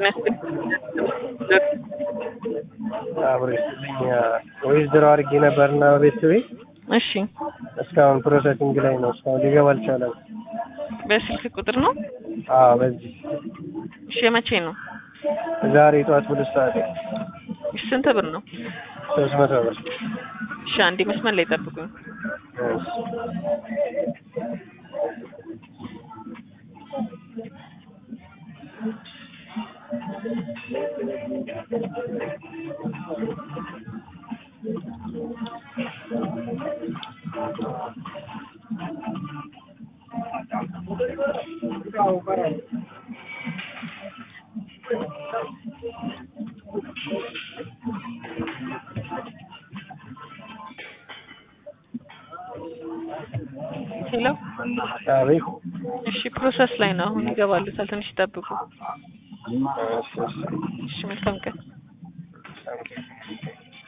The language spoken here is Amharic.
አብሬልኝ ወይስ ድሮ አድርጌ ነበርና ቤተሰቤ እሺ እስካሁን ፕሮሰሲንግ ላይ ነው። እስካሁን ሊገባ አልቻለም። በስልክ ቁጥር ነው? አዎ በዚህ እሺ መቼ ነው? ዛሬ ጠዋት 2 ሰዓት። እሺ ስንት ብር ነው? 300 ብር። እሺ አንዴ መስመር ላይ ጠብቁኝ። ሄሎ አቤት። እሺ ፕሮሰስ ላይ ነው። አሁን ይገባሉታል። ትንሽ ይጠብቁ። እሺ መልካም ቀን።